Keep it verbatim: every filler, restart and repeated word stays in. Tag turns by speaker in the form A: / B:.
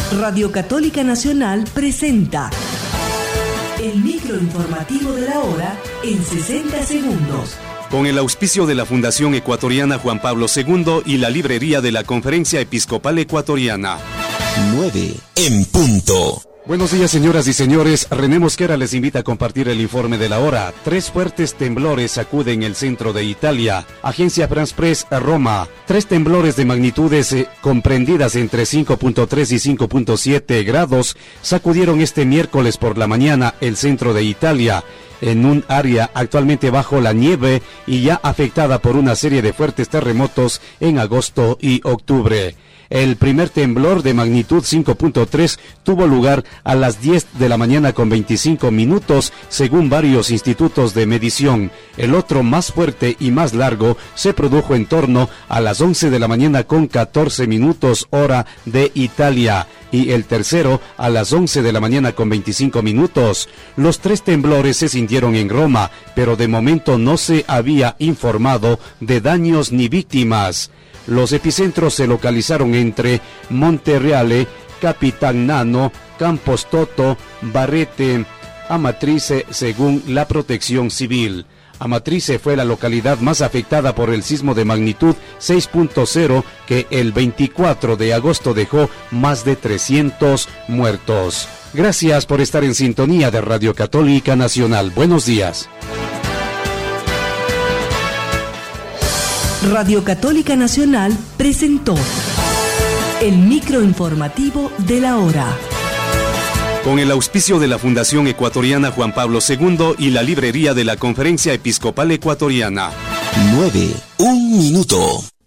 A: Radio Católica Nacional presenta el microinformativo de la hora en sesenta segundos.
B: Con el auspicio de la Fundación Ecuatoriana Juan Pablo segundo y la librería de la Conferencia Episcopal Ecuatoriana.
C: nueve en punto.
B: Buenos días, señoras y señores. René Mosquera les invita a compartir el informe de la hora. Tres fuertes temblores sacuden el centro de Italia. Agencia France Press, Roma. Tres temblores de magnitudes eh, comprendidas entre cinco punto tres y cinco punto siete grados sacudieron este miércoles por la mañana el centro de Italia, en un área actualmente bajo la nieve y ya afectada por una serie de fuertes terremotos en agosto y octubre. El primer temblor de magnitud cinco punto tres tuvo lugar a las diez de la mañana con veinticinco minutos, según varios institutos de medición. El otro, más fuerte y más largo, se produjo en torno a las once de la mañana con catorce minutos, hora de Italia. Y el tercero a las once de la mañana con veinticinco minutos. Los tres temblores se sintieron en Roma, pero de momento no se había informado de daños ni víctimas. Los epicentros se localizaron entre Montereale, Capitagnano, Campos Toto, Barrete, Amatrice, según la Protección Civil. Amatrice fue la localidad más afectada por el sismo de magnitud seis punto cero que el veinticuatro de agosto dejó más de trescientos muertos. Gracias por estar en sintonía de Radio Católica Nacional. Buenos días.
A: Radio Católica Nacional presentó el microinformativo de la hora.
B: Con el auspicio de la Fundación Ecuatoriana Juan Pablo segundo y la librería de la Conferencia Episcopal Ecuatoriana.
C: nueve, un minuto.